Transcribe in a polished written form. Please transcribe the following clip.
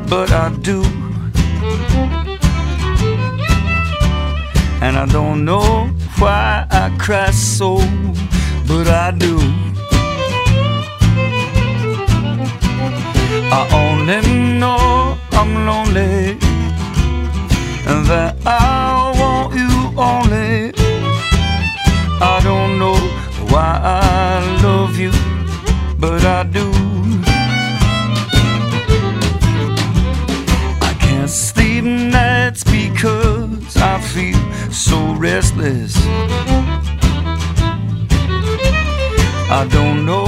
but I do. And I don't know why I cry so, but I do. I only know I'm lonely, and that I want you only. I don't know why I love you, but I do. I can't sleep nights because I feel so restless. I don't know